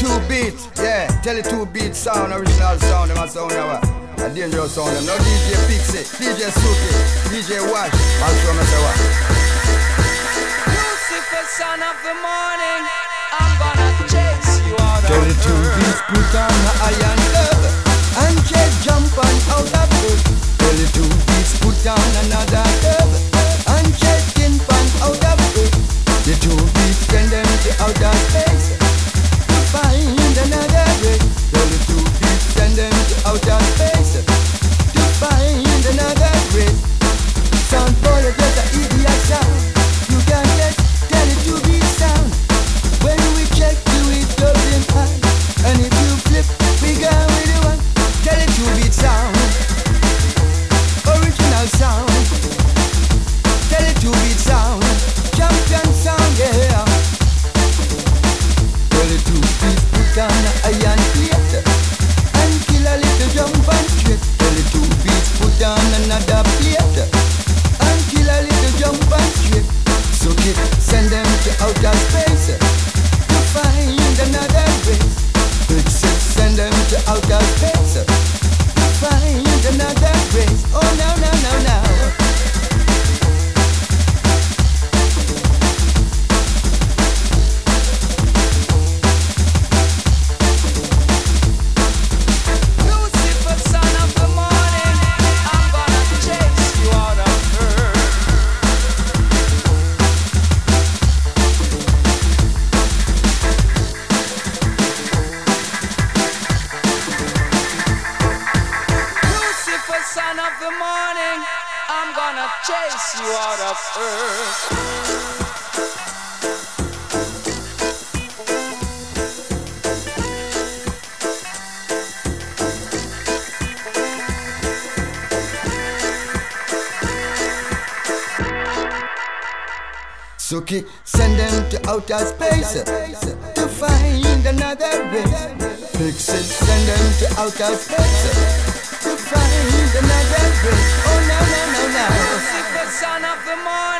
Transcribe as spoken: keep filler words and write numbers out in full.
two beat, yeah, tell it two beat sound, original sound, them a sound now. A dangerous sound, them. Now D J Pixie, D J Suki, D J Wash, I'll show me say what. Lucifer, son of the morning, I'm gonna chase you out of tell it two beats, put on the iron glove, and check jump on out of it. Tell it two beats, put on another glove, and check in pan out of it. The two beats send them to outer space to find another way. Tell the two beats send them to outer space to find another way. Sound boy, just an idiot sound. You can just tell it two beats sound. When we check you, it doesn't hide. And if you flip, we go with the one. Tell it two beats sound. Original sound. Tell it two beats sound. Champion sound, yeah. Tell it two beats, put on an iron plate and kill a little jump and straight. Tell it two beats, put on another plate and kill a little jump and straight. So kid, send them to outer space to find another race. Big six, send them to outer space to find another race. Oh no, no, no, no. Son of the morning, I'm gonna chase you out of earth. Suki, send them to outer space to find another race. Pixie, send them to outer space to find another race. Oh no, no, no, no. Lucifer, son of the morning.